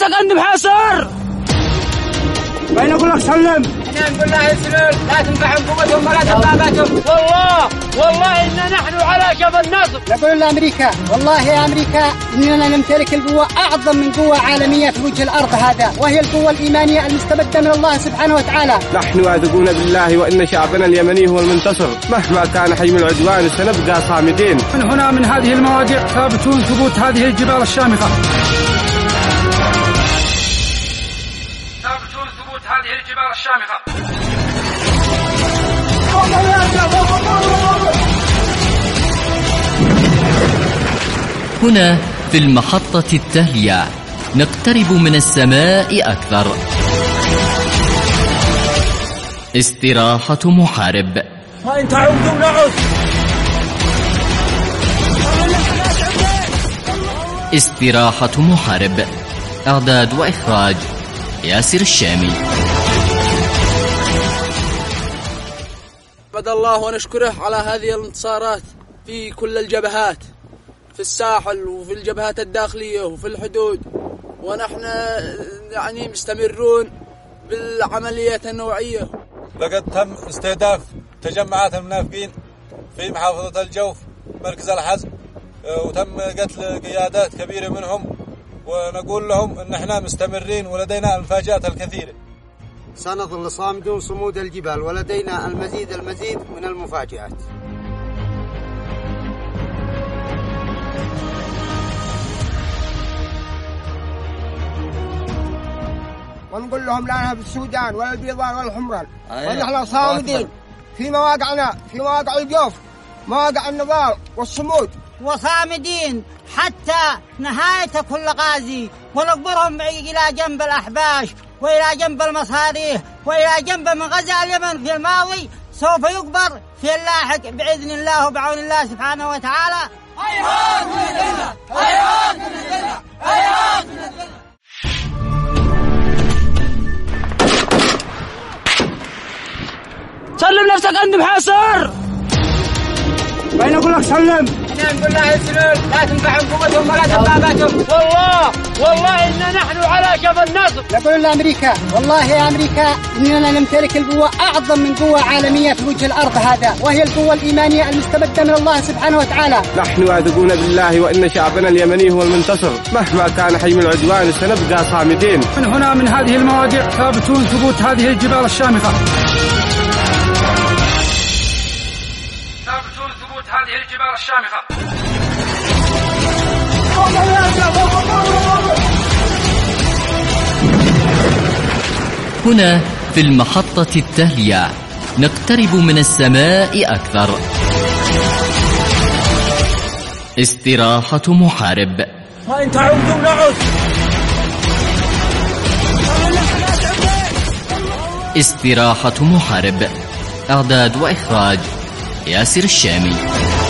عند محاصر. وين أقول لك سلم؟ احنا نقول له يسلم، لا تنفعهم قوتهم ولا دباباتهم. والله إن نحن على جبل نصر. نقول لأمريكا والله يا أمريكا إننا نمتلك القوة أعظم من قوة عالمية في وجه الأرض هذا، وهي القوة الإيمانية المستمدة من الله سبحانه وتعالى. نحن واثقون بالله وإن شعبنا اليمني هو المنتصر، مهما كان حجم العدوان سنبقى صامدين. من هنا من هذه المواضع ثابتون ثبوت هذه الجبال الشامخة. هذه الجبال الشامخة. هنا في المحطة التالية نقترب من السماء أكثر. استراحة محارب. وإن تعودوا نعود. استراحة محارب. إعداد وإخراج ياسر الشامي. حمد الله ونشكره على هذه الانتصارات في كل الجبهات، في الساحل وفي الجبهات الداخلية وفي الحدود، ونحن يعني مستمرون بالعمليات النوعية. لقد تم استهداف تجمعات المنافقين في محافظة الجوف مركز الحزم، وتم قتل قيادات كبيرة منهم، ونقول لهم ان احنا مستمرين ولدينا المفاجآت الكثيرة. سنظل صامدون صمود الجبال ولدينا المزيد من المفاجآت. ونقول لهم لا نهب السودان ولا البيضان ولا الحمران، ونحن صامدين في مواقعنا، في مواقع الجوف، مواقع النضال والصمود، وصامدين حتى نهاية كل غازي، ونقبرهم إلى جنب الأحباش وإلى جنب المصاريح وإلى جنب من غزا اليمن في الماضي سوف يقبر في اللاحق بإذن الله وبعون الله سبحانه وتعالى. هيهات من الذلة، هيهات من الذلة، هيهات من الذلة. سلم نفسك عند محاصر. وين أقول لك سلم؟ احنا نقول له يسلم، لا تنفعهم قوتهم ولا دباباتهم. والله إن نحن على جبل نصر. نقول لأمريكا والله يا أمريكا إننا نمتلك القوة أعظم من قوة عالمية في وجه الأرض هذا، وهي القوة الإيمانية المستمدة من الله سبحانه وتعالى. نحن واثقون بالله وإن شعبنا اليمني هو المنتصر، مهما كان حجم العدوان سنبقى صامدين. من هنا من هذه المواضع ثابتون ثبوت هذه الجبال الشامخة. هذه الجبال الشامخة. هنا في المحطة التالية نقترب من السماء أكثر. استراحة محارب. وإن تعودوا نعود. استراحة محارب. إعداد وإخراج ياسر الشامي.